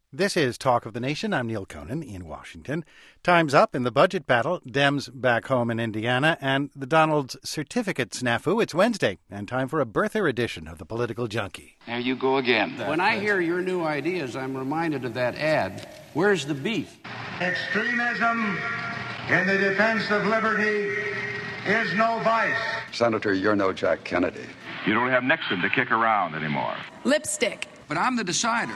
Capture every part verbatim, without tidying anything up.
This is Talk of the Nation. I'm Neil Conan in Washington. Time's up in the budget battle, Dems back home in Indiana, and the Donald's certificate snafu. It's Wednesday, and time for a birther edition of the Political Junkie. There you go again. When I hear your new ideas, I'm reminded of that ad. Where's the beef? Extremism in the defense of liberty is no vice. Senator, you're no Jack Kennedy. You don't have Nixon to kick around anymore. Lipstick. But I'm the decider.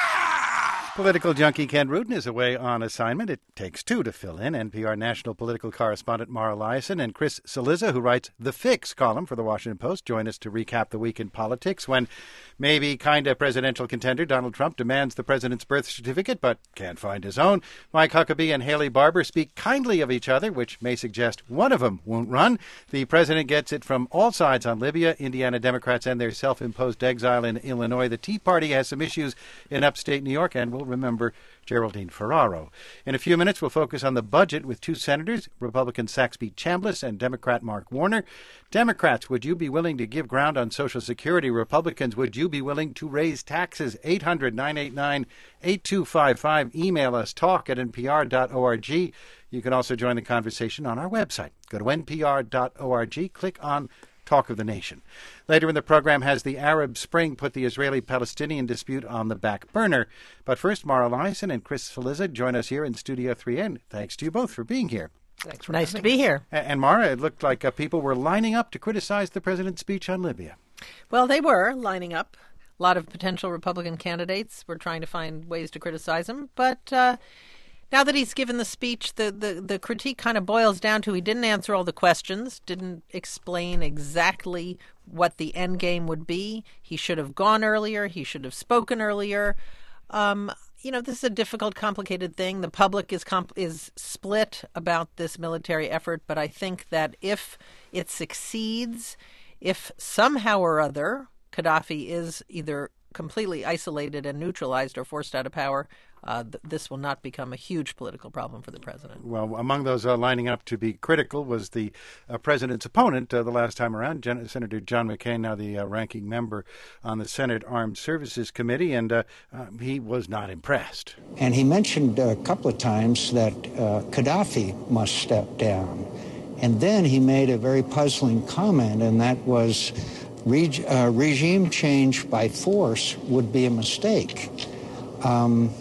Political junkie Ken Rudin is away on assignment. It takes two to fill in. N P R national political correspondent Mara Liasson and Chris Cillizza, who writes the Fix column for the Washington Post, join us to recap the week in politics when maybe kind of presidential contender Donald Trump demands the president's birth certificate but can't find his own. Mike Huckabee and Haley Barbour speak kindly of each other, which may suggest one of them won't run. The president gets it from all sides on Libya. Indiana Democrats and their self-imposed exile in Illinois. The Tea Party has some issues in upstate New York, and we'll remember Geraldine Ferraro. In a few minutes, we'll focus on the budget with two senators, Republican Saxby Chambliss and Democrat Mark Warner. Democrats, would you be willing to give ground on Social Security? Republicans, would you be willing to raise taxes? eight hundred, nine eight nine, eight two five five. Email us, talk at n p r dot org. You can also join the conversation on our website. Go to n p r dot org, click on Talk of the Nation. Later in the program, has the Arab Spring put the Israeli-Palestinian dispute on the back burner? But first, Mara Liasson and Chris Cillizza join us here in Studio three A. Thanks to you both for being here. Thanks for nice to be here. And, and Mara, it looked like uh, people were lining up to criticize the president's speech on Libya. Well, they were lining up. A lot of potential Republican candidates were trying to find ways to criticize him. But uh, now that he's given the speech, the, the, the critique kind of boils down to he didn't answer all the questions, didn't explain exactly what the end game would be. He should have gone earlier. He should have spoken earlier. Um, you know, this is a difficult, complicated thing. The public is comp- is split about this military effort, but I think that if it succeeds, if somehow or other Gaddafi is either completely isolated and neutralized or forced out of power, Uh, th- this will not become a huge political problem for the president. Well, among those uh, lining up to be critical was the uh, president's opponent uh, the last time around, Gen- Senator John McCain, now the uh, ranking member on the Senate Armed Services Committee, and uh, uh, he was not impressed. And he mentioned a couple of times that uh, Gaddafi must step down. And then he made a very puzzling comment, and that was reg- uh, regime change by force would be a mistake. Um,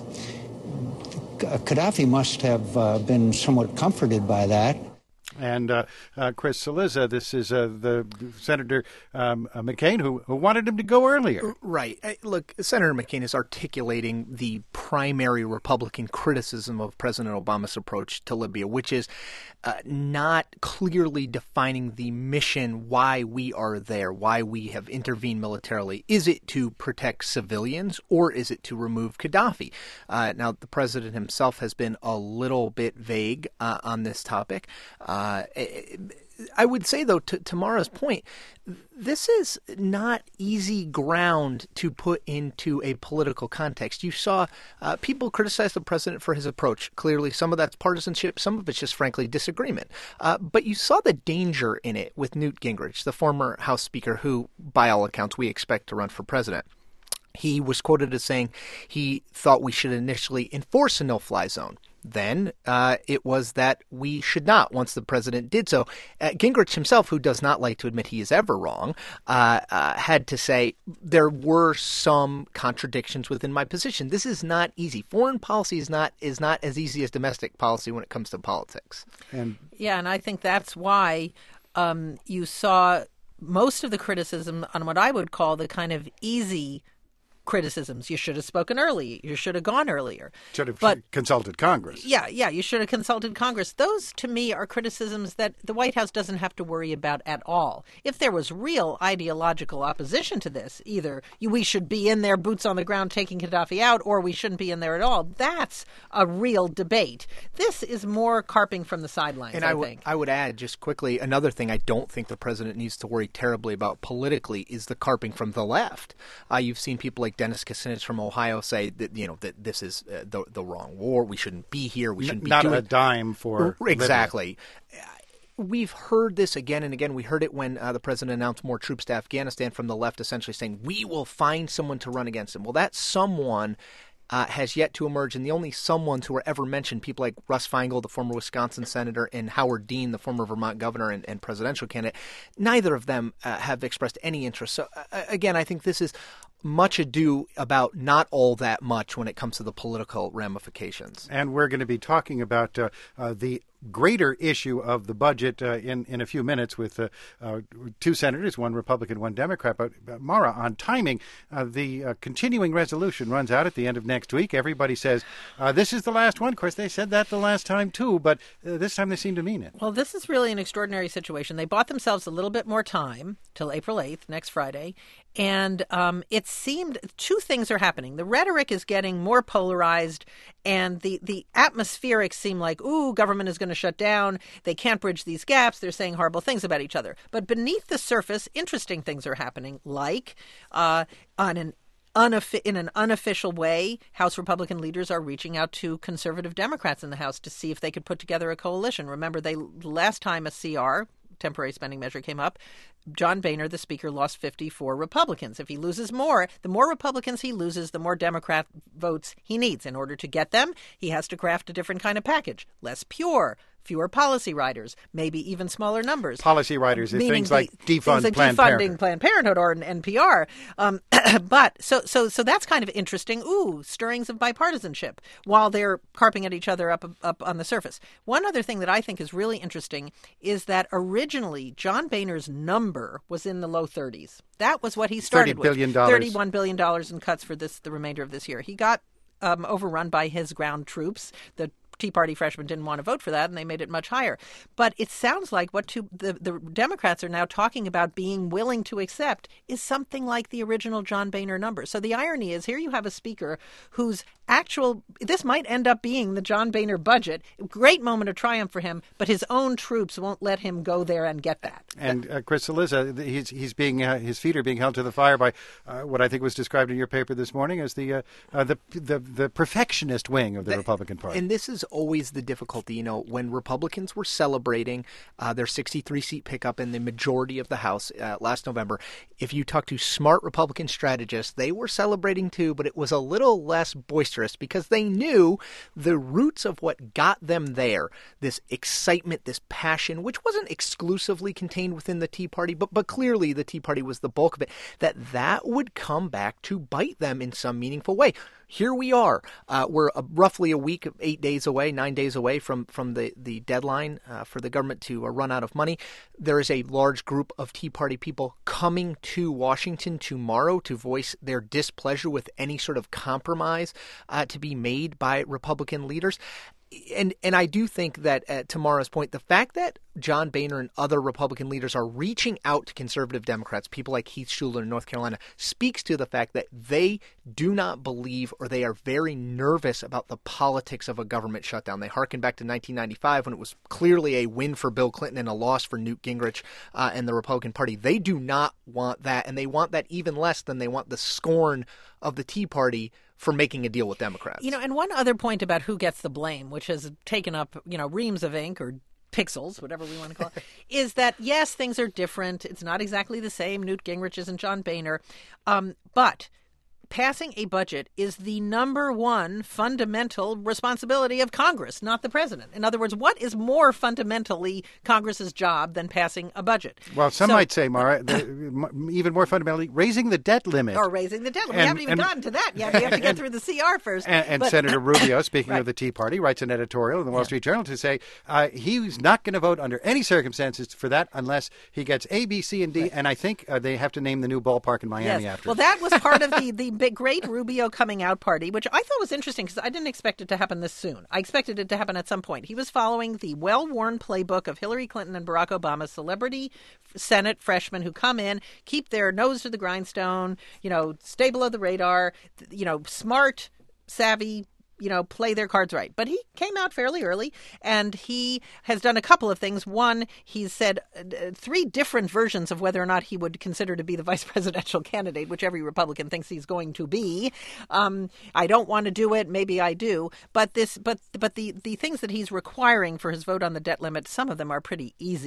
Gaddafi must have uh, been somewhat comforted by that. And uh, uh, Chris Cillizza, this is uh, the Senator um, uh, McCain who, who wanted him to go earlier. Right. Look, Senator McCain is articulating the primary Republican criticism of President Obama's approach to Libya, which is uh, not clearly defining the mission, why we are there, why we have intervened militarily. Is it to protect civilians or is it to remove Gaddafi? Uh, now, the president himself has been a little bit vague uh, on this topic. Uh, Uh, I would say, though, to, to Mara's point, this is not easy ground to put into a political context. You saw uh, people criticize the president for his approach. Clearly, some of that's partisanship. Some of it's just, frankly, disagreement. Uh, but you saw the danger in it with Newt Gingrich, the former House Speaker, who, by all accounts, we expect to run for president. He was quoted as saying he thought we should initially enforce a no-fly zone. Then uh, it was that we should not once the president did so. Uh, Gingrich himself, who does not like to admit he is ever wrong, uh, uh, had to say there were some contradictions within my position. This is not easy. Foreign policy is not is not as easy as domestic policy when it comes to politics. And yeah, and I think that's why um, you saw most of the criticism on what I would call the kind of easy criticisms. You should have spoken early. You should have gone earlier. Should have but, consulted Congress. Yeah, yeah, you should have consulted Congress. Those, to me, are criticisms that the White House doesn't have to worry about at all. If there was real ideological opposition to this, either we should be in there, boots on the ground, taking Gaddafi out, or we shouldn't be in there at all, that's a real debate. This is more carping from the sidelines, and I, I w- think. I would add, just quickly, another thing I don't think the president needs to worry terribly about politically is the carping from the left. Uh, you've seen people like Dennis Kucinich from Ohio say that, you know, that this is uh, the the wrong war. We shouldn't be here. We shouldn't be not doing a dime for exactly. Libya. We've heard this again and again. We heard it when uh, the president announced more troops to Afghanistan from the left, essentially saying we will find someone to run against him. Well, that someone uh, has yet to emerge. And the only someones who are ever mentioned, people like Russ Feingold, the former Wisconsin senator, and Howard Dean, the former Vermont governor and, and presidential candidate, neither of them uh, have expressed any interest. So, uh, again, I think this is much ado about not all that much when it comes to the political ramifications. And we're going to be talking about uh, uh, the greater issue of the budget uh, in, in a few minutes with uh, uh, two senators, one Republican, one Democrat. But, uh, Mara, on timing, uh, the uh, continuing resolution runs out at the end of next week. Everybody says uh, this is the last one. Of course, they said that the last time, too, but uh, this time they seem to mean it. Well, this is really an extraordinary situation. They bought themselves a little bit more time till April eighth, next Friday. And um, it seemed two things are happening. The rhetoric is getting more polarized, and the, the atmospherics seem like, ooh, government is going to shut down. They can't bridge these gaps. They're saying horrible things about each other. But beneath the surface, interesting things are happening, like uh, on an Unoffi- in an unofficial way, House Republican leaders are reaching out to conservative Democrats in the House to see if they could put together a coalition. Remember, they last time a C R, temporary spending measure, came up, John Boehner, the speaker, lost fifty-four Republicans. If he loses more, the more Republicans he loses, the more Democrat votes he needs. In order to get them, he has to craft a different kind of package, less pure, fewer policy riders, maybe even smaller numbers. Policy riders is things the, like defund things like Planned defunding Parenthood. Planned Parenthood or an N P R. Um, but so so so that's kind of interesting. Ooh, stirrings of bipartisanship while they're carping at each other up up on the surface. One other thing that I think is really interesting is that originally John Boehner's number was in the low thirties. That was what he started thirty billion dollars. with. thirty-one billion dollars in cuts for this the remainder of this year. He got um, overrun by his ground troops. The Tea Party freshmen didn't want to vote for that, and they made it much higher. But it sounds like what two, the, the Democrats are now talking about being willing to accept is something like the original John Boehner number. So the irony is here you have a speaker whose actual – this might end up being the John Boehner budget. Great moment of triumph for him, but his own troops won't let him go there and get that. And uh, Chris Cillizza, he's, he's being, uh, his feet are being held to the fire by uh, what I think was described in your paper this morning as the, uh, uh, the, the, the perfectionist wing of the, the Republican Party. And this is always the difficulty. You know, when Republicans were celebrating uh, their sixty-three seat pickup in the majority of the House uh, last November, if you talk to smart Republican strategists, they were celebrating too, but it was a little less boisterous because they knew the roots of what got them there, this excitement, this passion, which wasn't exclusively contained within the Tea Party, but, but clearly the Tea Party was the bulk of it, that that would come back to bite them in some meaningful way. Here we are. Uh, we're uh, roughly a week, eight days away, nine days away from, from the, the deadline uh, for the government to uh, run out of money. There is a large group of Tea Party people coming to Washington tomorrow to voice their displeasure with any sort of compromise uh, to be made by Republican leaders. And and I do think that at tomorrow's point, the fact that John Boehner and other Republican leaders are reaching out to conservative Democrats, people like Heath Shuler in North Carolina, speaks to the fact that they do not believe or they are very nervous about the politics of a government shutdown. They harken back to nineteen ninety-five when it was clearly a win for Bill Clinton and a loss for Newt Gingrich uh, and the Republican Party. They do not want that, and they want that even less than they want the scorn of the Tea Party for making a deal with Democrats. You know, and one other point about who gets the blame, which has taken up, you know, reams of ink or pixels, whatever we want to call it, is that, yes, things are different. It's not exactly the same. Newt Gingrich isn't John Boehner. Um, but passing a budget is the number one fundamental responsibility of Congress, not the president. In other words, what is more fundamentally Congress's job than passing a budget? Well, some so, might say, Mara, the, even more fundamentally, raising the debt limit. Or raising the debt limit. And, we haven't even and, gotten to that yet. We have to get through the C R first. And, and but, Senator Rubio, speaking right. of the Tea Party, writes an editorial in the Wall Yeah. Street Journal to say uh, he's not going to vote under any circumstances for that unless he gets A, B, C, and D. Right. And I think uh, they have to name the new ballpark in Miami yes. after. Well, that was part of the, the big, great Rubio coming out party, which I thought was interesting because I didn't expect it to happen this soon. I expected it to happen at some point. He was following the well-worn playbook of Hillary Clinton and Barack Obama, celebrity Senate freshmen who come in, keep their nose to the grindstone, you know, stay below the radar, you know, smart, savvy, you know, play their cards right. But he came out fairly early, and he has done a couple of things. One, he's said uh, three different versions of whether or not he would consider to be the vice presidential candidate, which every Republican thinks he's going to be. Um, I don't want to do it. Maybe I do. But this, but but the, the things that he's requiring for his vote on the debt limit, some of them are pretty easy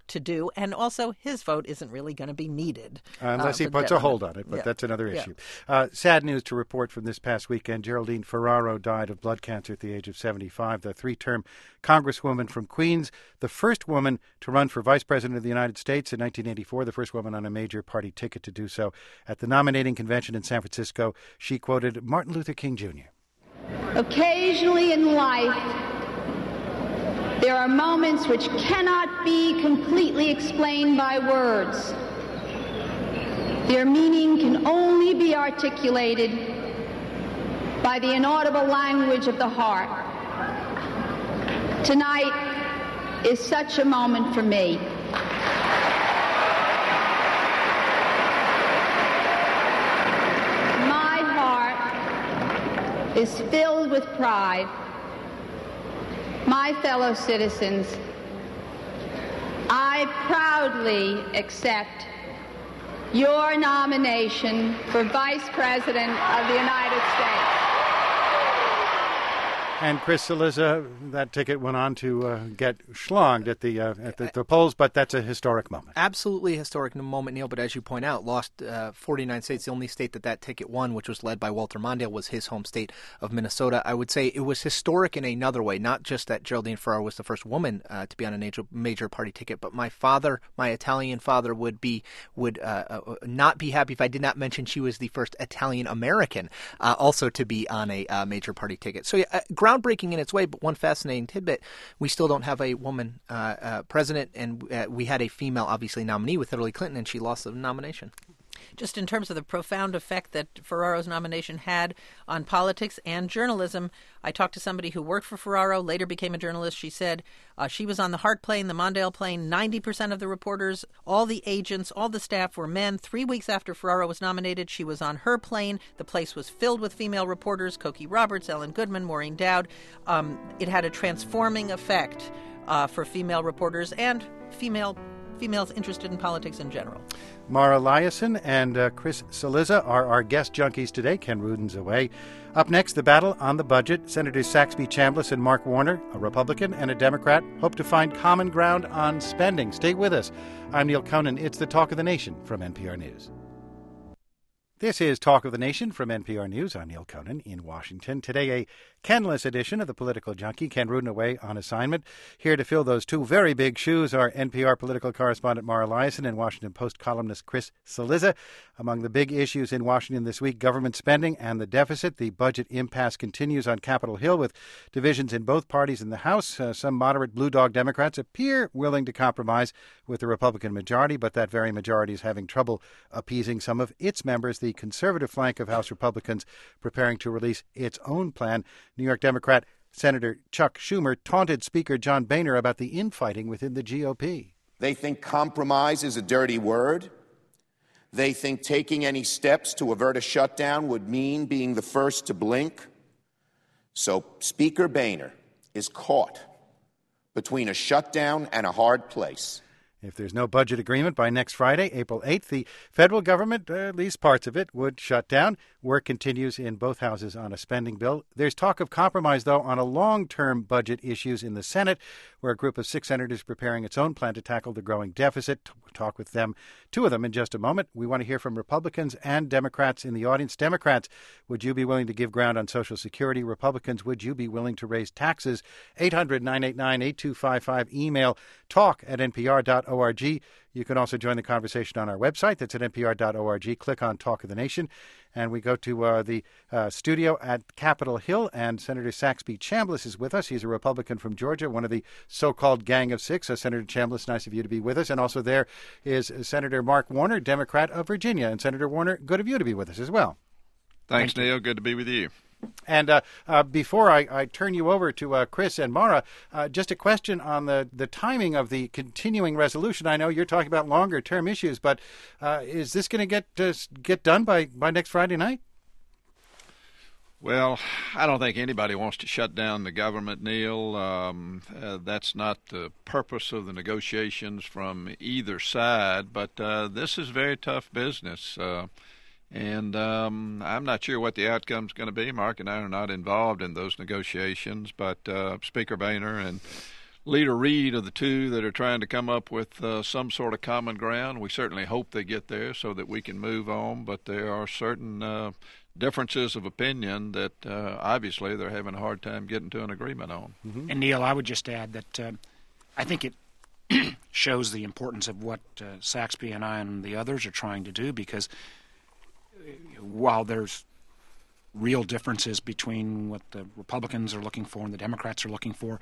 to do, and also his vote isn't really going to be needed. Uh, unless uh, he puts a hold on it, but yeah. that's another Yeah. issue. Uh, sad news to report from this past weekend. Geraldine Ferraro died of blood cancer at the age of seventy-five, the three-term congresswoman from Queens, the first woman to run for vice president of the United States in nineteen eighty-four, the first woman on a major party ticket to do so. At the nominating convention in San Francisco, she quoted Martin Luther King Junior Occasionally in life, there are moments which cannot be completely explained by words. Their meaning can only be articulated by the inaudible language of the heart. Tonight is such a moment for me. My heart is filled with pride. My fellow citizens, I proudly accept your nomination for Vice President of the United States. And Chris Cillizza, that ticket went on to uh, get schlonged at the uh, at the, the polls, but that's a historic moment. Absolutely historic moment, Neil. But as you point out, lost uh, forty-nine states. The only state that that ticket won, which was led by Walter Mondale, was his home state of Minnesota. I would say it was historic in another way, not just that Geraldine Ferraro was the first woman uh, to be on a major, major party ticket, but my father, my Italian father, would be would uh, uh, not be happy if I did not mention she was the first Italian American uh, also to be on a uh, major party ticket. So yeah. Uh, groundbreaking in its way, but one fascinating tidbit, we still don't have a woman uh, uh, president, and uh, we had a female, obviously, nominee with Hillary Clinton, and she lost the nomination. Just in terms of the profound effect that Ferraro's nomination had on politics and journalism, I talked to somebody who worked for Ferraro, later became a journalist. She said uh, she was on the Hart plane, the Mondale plane. ninety percent of the reporters, all the agents, all the staff were men. Three weeks after Ferraro was nominated, she was on her plane. The place was filled with female reporters, Cokie Roberts, Ellen Goodman, Maureen Dowd. Um, it had a transforming effect uh, for female reporters and female females interested in politics in general. Mara Liasson and uh, Chris Cillizza are our guest junkies today. Ken Rudin's away. Up next, the battle on the budget. Senators Saxby Chambliss and Mark Warner, a Republican and a Democrat, hope to find common ground on spending. Stay with us. I'm Neil Conan. It's the Talk of the Nation from N P R News. This is Talk of the Nation from N P R News. I'm Neil Conan in Washington. Today, a Kenless edition of the Political Junkie. Ken Rudin away on assignment. Here to fill those two very big shoes are N P R political correspondent Mara Liasson and Washington Post columnist Chris Cillizza. Among the big issues in Washington this week, government spending and the deficit. The budget impasse continues on Capitol Hill with divisions in both parties in the House. Uh, some moderate blue dog Democrats appear willing to compromise with the Republican majority, but that very majority is having trouble appeasing some of its members. The conservative flank of House Republicans preparing to release its own plan. New York Democrat Senator Chuck Schumer taunted Speaker John Boehner about the infighting within the G O P. They think compromise is a dirty word. They think taking any steps to avert a shutdown would mean being the first to blink. So Speaker Boehner is caught between a shutdown and a hard place. If there's no budget agreement by next Friday, April eighth, the federal government, uh, at least parts of it, would shut down. Work continues in both houses on a spending bill. There's talk of compromise, though, on a long-term budget issues in the Senate, where a group of six senators preparing its own plan to tackle the growing deficit. We'll talk with them, two of them, in just a moment. We want to hear from Republicans and Democrats in the audience. Democrats, would you be willing to give ground on Social Security? Republicans, would you be willing to raise taxes? eight hundred, nine eight nine, eight two five five. Email talk at n p r dot org. You can also join the conversation on our website. That's at n p r dot org. Click on Talk of the Nation. And we go to uh, the uh, studio at Capitol Hill, and Senator Saxby Chambliss is with us. He's a Republican from Georgia, one of the so-called Gang of Six. Uh, Senator Chambliss, nice of you to be with us. And also there is Senator Mark Warner, Democrat of Virginia. And Senator Warner, good of you to be with us as well. Thanks, Thank Neil. Good to be with you. And uh, uh, before I, I turn you over to uh, Chris and Mara, uh, just a question on the, the timing of the continuing resolution. I know you're talking about longer-term issues, but uh, is this going to get uh, get done by, by next Friday night? Well, I don't think anybody wants to shut down the government, Neil. Um, uh, that's not the purpose of the negotiations from either side, but uh, this is very tough business. Uh, And um, I'm not sure what the outcome's going to be. Mark and I are not involved in those negotiations, but uh, Speaker Boehner and Leader Reid are the two that are trying to come up with uh, some sort of common ground. We certainly hope they get there so that we can move on, but there are certain uh, differences of opinion that uh, obviously they're having a hard time getting to an agreement on. Mm-hmm. And, Neil, I would just add that uh, I think it shows the importance of what uh, Saxby and I and the others are trying to do, because while there's real differences between what the Republicans are looking for and the Democrats are looking for,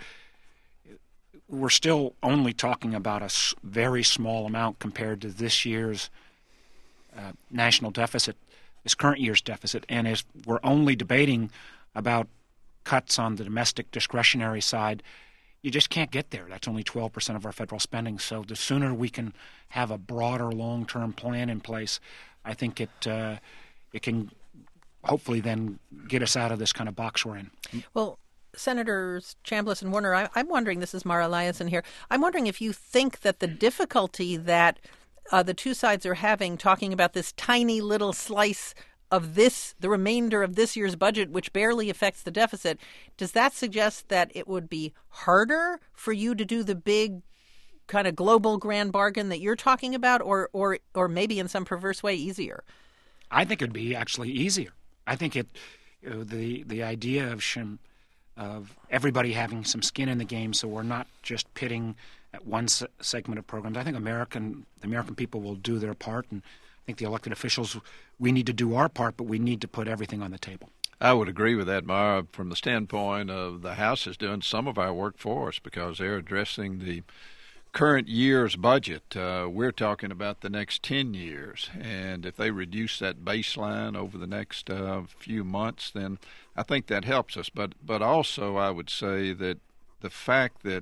we're still only talking about a very small amount compared to this year's uh, national deficit, this current year's deficit, and as we're only debating about cuts on the domestic discretionary side, you just can't get there. That's only twelve percent of our federal spending. So the sooner we can have a broader long-term plan in place, I think it uh, it can hopefully then get us out of this kind of box we're in. Well, Senators Chambliss and Warner, I, I'm wondering, this is Mara Liasson here, I'm wondering if you think that the difficulty that uh, the two sides are having talking about this tiny little slice of this, the remainder of this year's budget, which barely affects the deficit, does that suggest that it would be harder for you to do the big kind of global grand bargain that you're talking about, or or or maybe in some perverse way easier? I think it would be actually easier. I think it, you know, the the idea of shim, of everybody having some skin in the game, so we're not just pitting at one se- segment of programs. I think American the American people will do their part, and I think the elected officials, we need to do our part, but we need to put everything on the table. I would agree with that, Mara, from the standpoint of the House is doing some of our work for us because they're addressing the current year's budget. Uh, we're talking about the next ten years, and if they reduce that baseline over the next uh, few months, then I think that helps us. But but also I would say that the fact that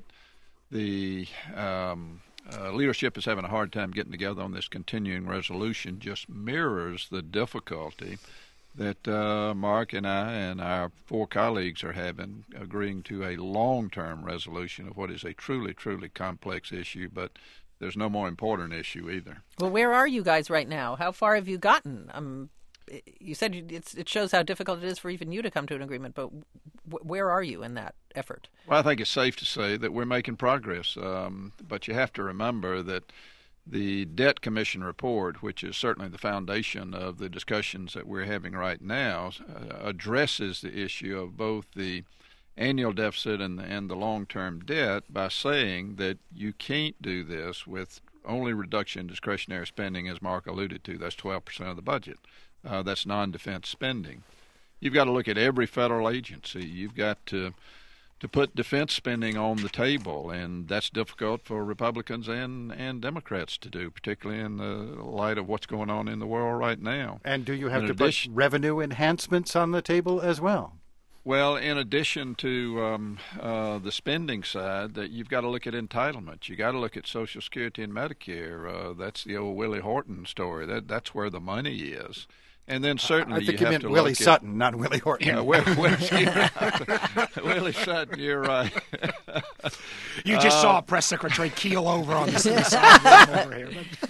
the um, uh, leadership is having a hard time getting together on this continuing resolution just mirrors the difficulty that uh, Mark and I and our four colleagues are having agreeing to a long-term resolution of what is a truly, truly complex issue, but there's no more important issue either. Well, where are you guys right now? How far have you gotten? Um, you said it's, it shows how difficult it is for even you to come to an agreement, but w- where are you in that effort? Well, I think it's safe to say that we're making progress, um, but you have to remember that the Debt Commission report, which is certainly the foundation of the discussions that we're having right now, uh, addresses the issue of both the annual deficit and the, and the long-term debt by saying that you can't do this with only reduction in discretionary spending, as Mark alluded to. That's twelve percent of the budget. Uh, that's non-defense spending. You've got to look at every federal agency. You've got to to put defense spending on the table, and that's difficult for Republicans and, and Democrats to do, particularly in the light of what's going on in the world right now. And do you have in to addition, put revenue enhancements on the table as well? Well, in addition to um, uh, the spending side, that you've got to look at entitlements. You got to look at Social Security and Medicare. Uh, that's the old Willie Horton story. That that's where the money is. And then certainly I think you, you have meant to Willie look Sutton, at, not Willie Horton. Yeah, Willie, Willie, Willie Sutton, you're right. You just uh, saw a press secretary keel over on the side over here.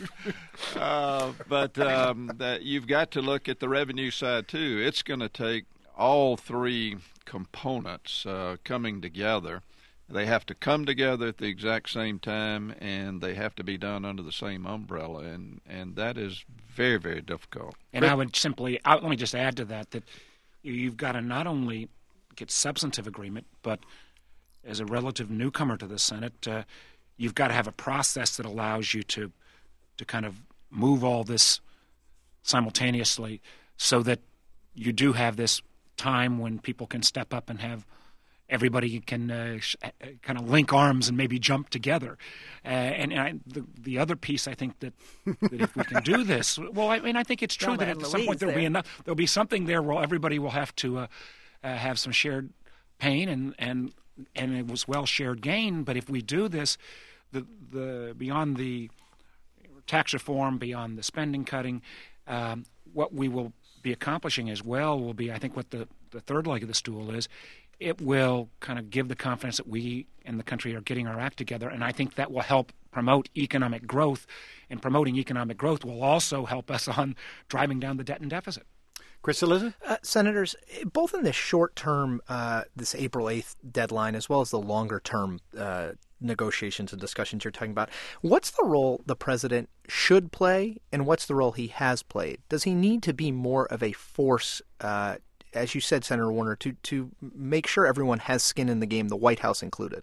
uh, but um, that you've got to look at the revenue side too. It's going to take all three components uh, coming together. They have to come together at the exact same time, and they have to be done under the same umbrella, and, and that is very, very difficult. And but, I would simply, I, let me just add to that, that you've got to not only get substantive agreement, but as a relative newcomer to the Senate, uh, you've got to have a process that allows you to to kind of move all this simultaneously so that you do have this time when people can step up and have everybody can uh, sh- kind of link arms and maybe jump together. Uh, and and I, the the other piece, I think that, that if we can do this, well, I mean, I think it's true Thelma that at and some Louise point there'll there. be enough. There'll be something there where everybody will have to uh, uh, have some shared pain and and and it was well shared gain. But if we do this, the the beyond the tax reform, beyond the spending cutting, um, what we will be accomplishing as well will be, I think, what the the third leg of the stool is. It will kind of give the confidence that we in the country are getting our act together, and I think that will help promote economic growth, and promoting economic growth will also help us on driving down the debt and deficit. Chris Cillizza? Uh, Senators, both in the short term, uh, this April eighth deadline, as well as the longer term uh, negotiations and discussions you're talking about. What's the role the president should play, and what's the role he has played? Does he need to be more of a force, uh, as you said, Senator Warner, to, to make sure everyone has skin in the game, the White House included?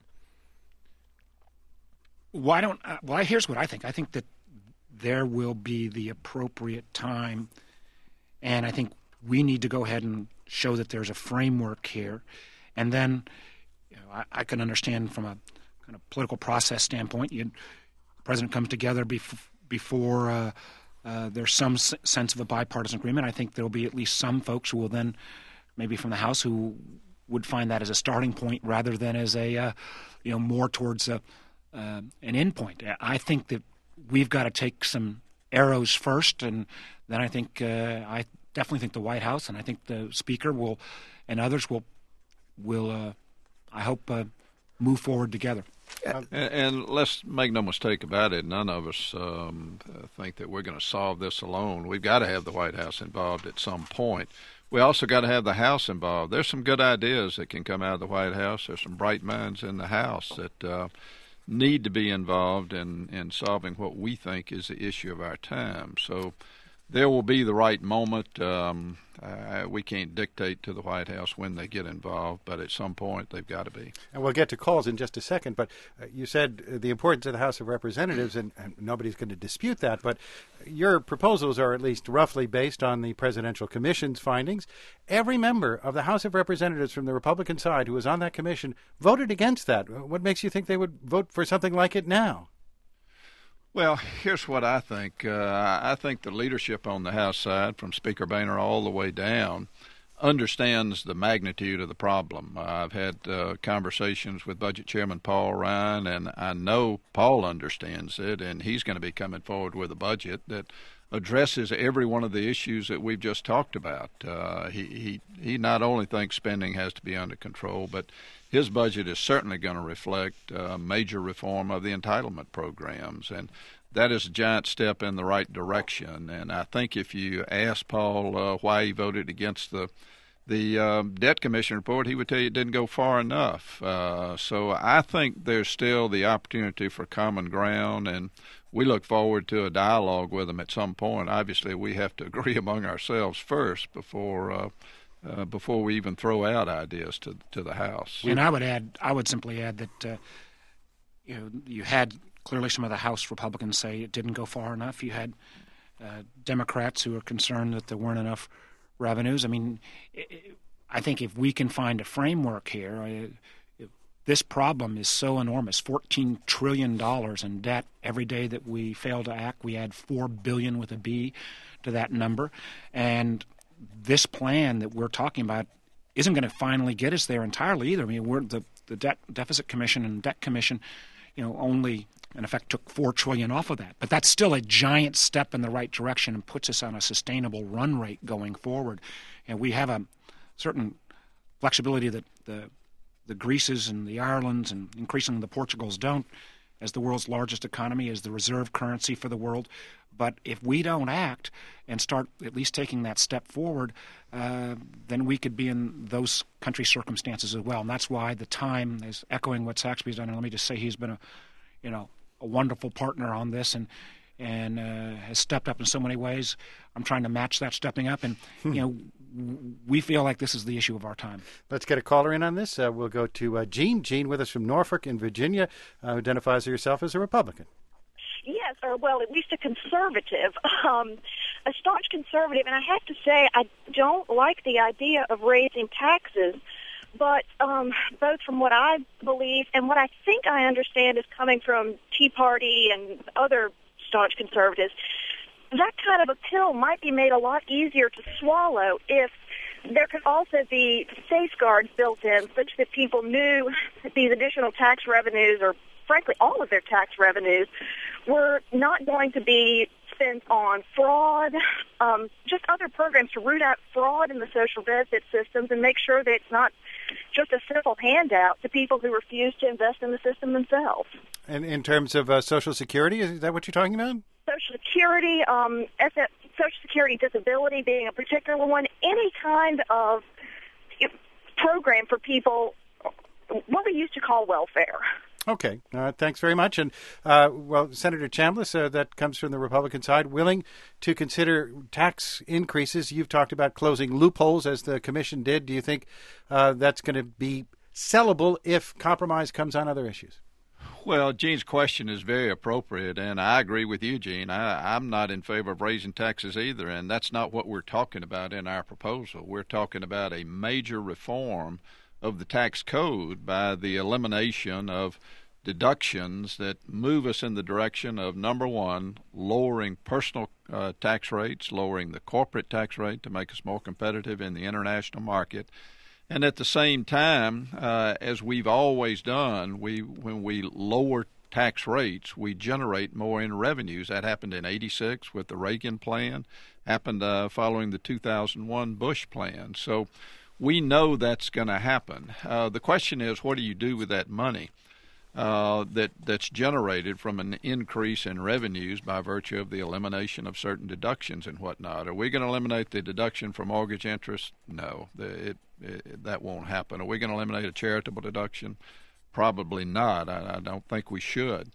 Why don't? Uh, well, here's what I think. I think that there will be the appropriate time, and I think we need to go ahead and show that there's a framework here, and then you know, I, I can understand from a kind of political process standpoint, you, the president comes together bef- before uh, uh, there's some s- sense of a bipartisan agreement. I think there will be at least some folks who will then, maybe from the House, who would find that as a starting point rather than as a, uh, you know, more towards a, uh, an end point. I think that we've got to take some arrows first, and then I think uh, I definitely think the White House and I think the Speaker will, and others will, will uh, I hope. Uh, move forward together. And, and let's make no mistake about it, none of us um, think that we're going to solve this alone. We've got to have the White House involved at some point. We also got to have the House involved. There's some good ideas that can come out of the White House. There's some bright minds in the House that uh, need to be involved in, in solving what we think is the issue of our time. So there will be the right moment. Um, uh, we can't dictate to the White House when they get involved, but at some point they've got to be. And we'll get to calls in just a second, but uh, you said uh, the importance of the House of Representatives, and, and nobody's going to dispute that, but your proposals are at least roughly based on the Presidential Commission's findings. Every member of the House of Representatives from the Republican side who was on that commission voted against that. What makes you think they would vote for something like it now? Well, here's what I think. Uh, I think the leadership on the House side, from Speaker Boehner all the way down, understands the magnitude of the problem. Uh, I've had uh, conversations with Budget Chairman Paul Ryan, and I know Paul understands it, and he's going to be coming forward with a budget that addresses every one of the issues that we've just talked about. Uh, he, he, he not only thinks spending has to be under control, but his budget is certainly going to reflect uh, major reform of the entitlement programs, and that is a giant step in the right direction. And I think if you ask Paul uh, why he voted against the the um, Debt Commission report, he would tell you it didn't go far enough. Uh, so I think there's still the opportunity for common ground, and we look forward to a dialogue with them at some point. Obviously, we have to agree among ourselves first before uh, uh, before we even throw out ideas to to the House. And I would add, I would simply add that uh, you know you had clearly some of the House Republicans say it didn't go far enough. You had uh, Democrats who were concerned that there weren't enough revenues. I mean, I think if we can find a framework here, I, this problem is so enormous. fourteen trillion dollars in debt. Every day that we fail to act, we add four billion dollars with a B to that number. And this plan that we're talking about isn't going to finally get us there entirely either. I mean, we're the, the Debt Deficit Commission and Debt Commission, you know, only in effect took four trillion dollars off of that. But that's still a giant step in the right direction and puts us on a sustainable run rate going forward. And we have a certain flexibility that the the Greeces and the Irelands and increasingly the Portugals don't, as the world's largest economy, as the reserve currency for the world. But if we don't act and start at least taking that step forward, uh, then we could be in those country circumstances as well. And that's why the time is echoing what Saxby's done. And let me just say he's been a, you know, a wonderful partner on this and and uh, has stepped up in so many ways. I'm trying to match that stepping up. And, you know, we feel like this is the issue of our time. Let's get a caller in on this. Uh, we'll go to uh, Jean. Jean with us from Norfolk in Virginia, uh, who identifies herself as a Republican. Yes, or well, at least a conservative, um, a staunch conservative. And I have to say, I don't like the idea of raising taxes, but um, both from what I believe and what I think I understand is coming from Tea Party and other staunch conservatives, that kind of a pill might be made a lot easier to swallow if there could also be safeguards built in such that people knew that these additional tax revenues, or frankly all of their tax revenues, were not going to be spent on fraud, um, just other programs to root out fraud in the social benefit systems and make sure that it's not just a simple handout to people who refuse to invest in the system themselves. And in terms of uh, Social Security, is that what you're talking about? Social Security, um, Social Security disability being a particular one, any kind of program for people, what we used to call welfare. Okay. Uh, thanks very much. And, uh, well, Senator Chambliss, uh, that comes from the Republican side, willing to consider tax increases. You've talked about closing loopholes, as the commission did. Do you think uh, that's going to be sellable if compromise comes on other issues? Well, Gene's question is very appropriate, and I agree with you, Gene. I, I'm not in favor of raising taxes either, and that's not what we're talking about in our proposal. We're talking about a major reform of the tax code by the elimination of deductions that move us in the direction of, number one, lowering personal uh, tax rates, lowering the corporate tax rate to make us more competitive in the international market. And at the same time, uh, as we've always done, we when we lower tax rates, we generate more in revenues. That happened in eighty-six with the Reagan plan, happened uh, following the two thousand one Bush plan. So we know that's going to happen. Uh, the question is, what do you do with that money uh, that that's generated from an increase in revenues by virtue of the elimination of certain deductions and whatnot? Are we going to eliminate the deduction for mortgage interest? No, the, it, it, that won't happen. Are we going to eliminate a charitable deduction? Probably not. I, I don't think we should.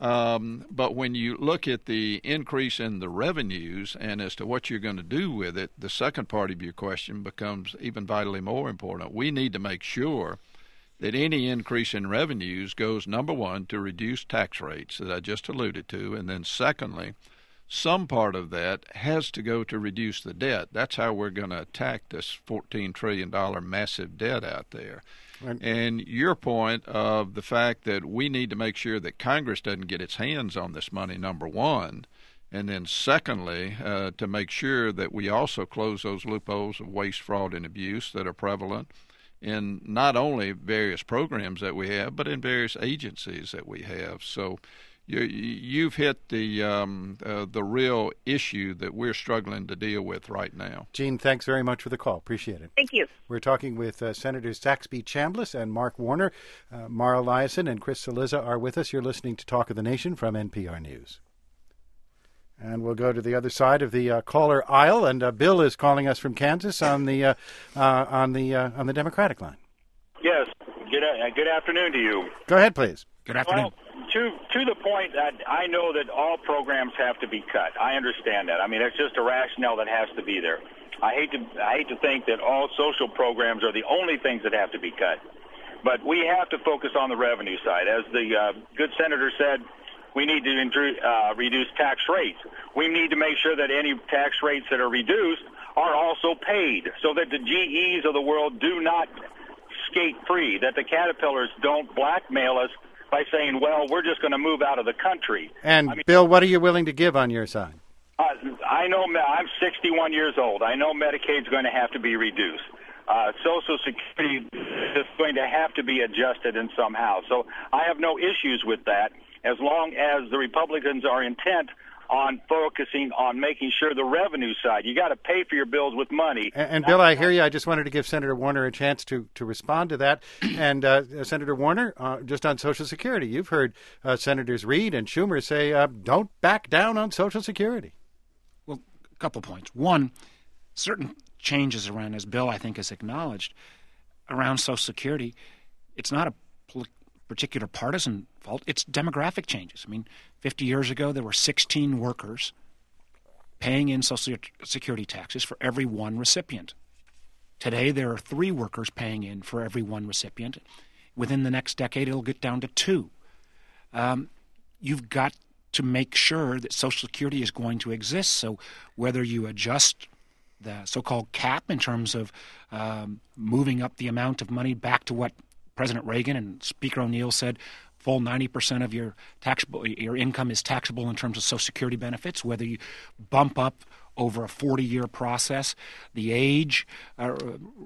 Um, but when you look at the increase in the revenues and as to what you're going to do with it, the second part of your question becomes even vitally more important. We need to make sure that any increase in revenues goes, number one, to reduce tax rates that I just alluded to, and then secondly, some part of that has to go to reduce the debt. That's how we're going to attack this fourteen trillion dollars massive debt out there. Right. And your point of the fact that we need to make sure that Congress doesn't get its hands on this money, number one, and then secondly, uh, to make sure that we also close those loopholes of waste, fraud, and abuse that are prevalent in not only various programs that we have, but in various agencies that we have. So you, you've hit the um, uh, the real issue that we're struggling to deal with right now. Gene, thanks very much for the call. Appreciate it. Thank you. We're talking with uh, Senators Saxby Chambliss and Mark Warner. Uh, Mara Liasson and Chris Cillizza are with us. You're listening to Talk of the Nation from N P R News. And we'll go to the other side of the uh, caller aisle, and uh, Bill is calling us from Kansas on the uh, uh, on the uh, on the Democratic line. Yes. Good uh, good afternoon to you. Go ahead, please. Good afternoon. Well, to to the point that I know that all programs have to be cut. I understand that. I mean, it's just a rationale that has to be there. I hate to I hate to think that all social programs are the only things that have to be cut. But we have to focus on the revenue side. As the uh, good senator said, we need to uh, reduce tax rates. We need to make sure that any tax rates that are reduced are also paid so that the G Es of the world do not skate free, that the Caterpillars don't blackmail us by saying, well, we're just going to move out of the country. And, I mean, Bill, what are you willing to give on your side? Uh, I know I'm sixty-one years old. I know Medicaid's going to have to be reduced. Uh, Social Security is going to have to be adjusted in somehow. So I have no issues with that as long as the Republicans are intent on focusing on making sure the revenue side. You got to pay for your bills with money. And, and Bill, I hear you. I just wanted to give Senator Warner a chance to, to respond to that. And uh, Senator Warner, uh, just on Social Security, you've heard uh, Senators Reid and Schumer say, uh, don't back down on Social Security. Well, a couple points. One, certain changes around, as Bill, I think, has acknowledged, around Social Security, it's not a pol- particular partisan fault. It's demographic changes. I mean, fifty years ago, there were sixteen workers paying in Social Security taxes for every one recipient. Today, there are three workers paying in for every one recipient. Within the next decade, it'll get down to two. Um, you've got to make sure that Social Security is going to exist. So whether you adjust the so-called cap in terms of um, moving up the amount of money back to what President Reagan and Speaker O'Neill said, full ninety percent of your taxable your income is taxable in terms of Social Security benefits, whether you bump up over a forty-year process the age uh,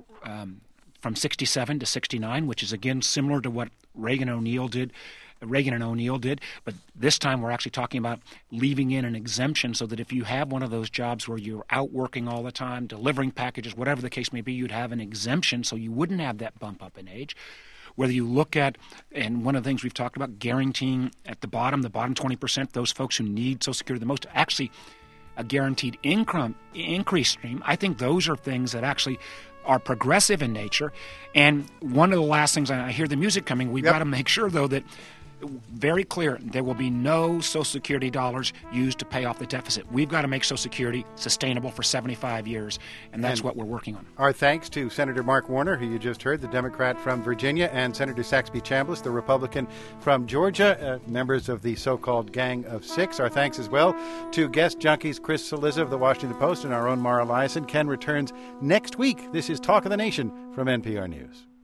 um, from sixty-seven to sixty-nine, which is, again, similar to what Reagan O'Neill did, Reagan and O'Neill did, but this time we're actually talking about leaving in an exemption so that if you have one of those jobs where you're out working all the time, delivering packages, whatever the case may be, you'd have an exemption so you wouldn't have that bump up in age. Whether you look at, and one of the things we've talked about, guaranteeing at the bottom, the bottom twenty percent, those folks who need Social Security the most, actually a guaranteed income increase stream, I think those are things that actually are progressive in nature. And one of the last things, I hear the music coming, we've yep. got to make sure, though, that very clear, there will be no Social Security dollars used to pay off the deficit. We've got to make Social Security sustainable for seventy-five years, and that's and what we're working on. Our thanks to Senator Mark Warner, who you just heard, the Democrat from Virginia, and Senator Saxby Chambliss, the Republican from Georgia, uh, members of the so-called Gang of Six. Our thanks as well to guest junkies Chris Cillizza of the Washington Post and our own Mara Liasson. Ken returns next week. This is Talk of the Nation from N P R News.